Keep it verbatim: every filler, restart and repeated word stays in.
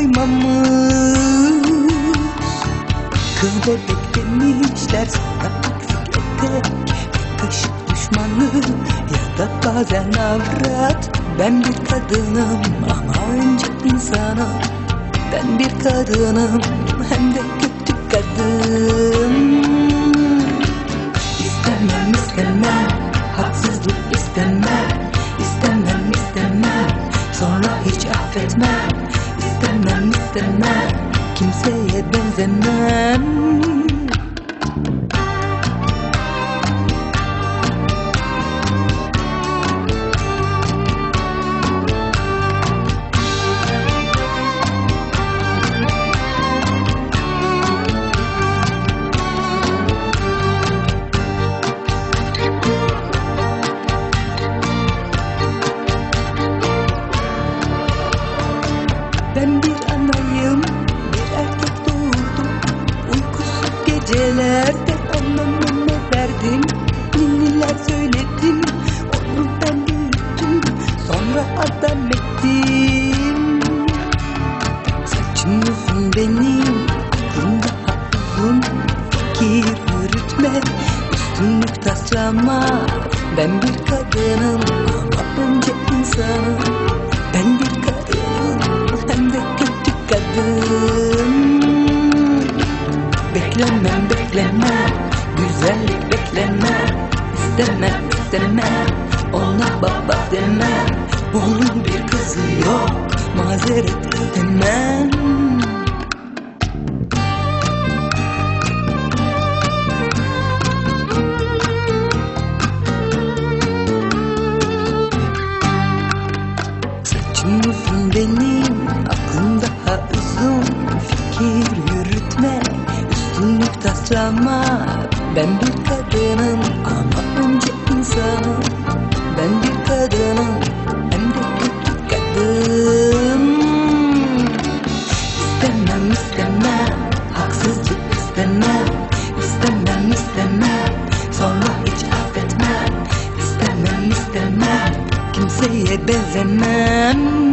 doymamış. Kız bebek demişler sana eksik etek, bir kaşık düşmanlık ya da bazen avrat. Ben bir kadınım ama önce insanım. Ben bir kadınım hem de kötü kadın. İstemem istemem, haksızlık istemem. İstemem istemem, sonra hiç affetmem. İstemem istemem, kimseye benzemem. Ben bir anayım, bir erkek doğurdum. Uykusuz gecelerde anlamama verdim. Ninniler söyledim, onu ben büyüttüm, sonra adam ettim. Saçım uzun benim, aklım daha uzun. Fikir yürütme, üstünlük taslama. Ben bir kadınım ama önce insanım. Ben bir kadınım hem de kötü kadın. Beklemem beklemem, güzellik beklemem. İstemem istemem, ona baba demem. Onun bir kızı yok, mazeret istemem. Saçım uzun benim, aklım daha uzun. Fikir yürütme, üstünlük taslama. Ben bir kadınım ama önce insanım. Ben bir kadınım hem de kötü kadın. İstemem istemem, haksızlık istemem. İstemem istemem, sonra hiç affetmem. İstemem istemem, kimseye benzemem.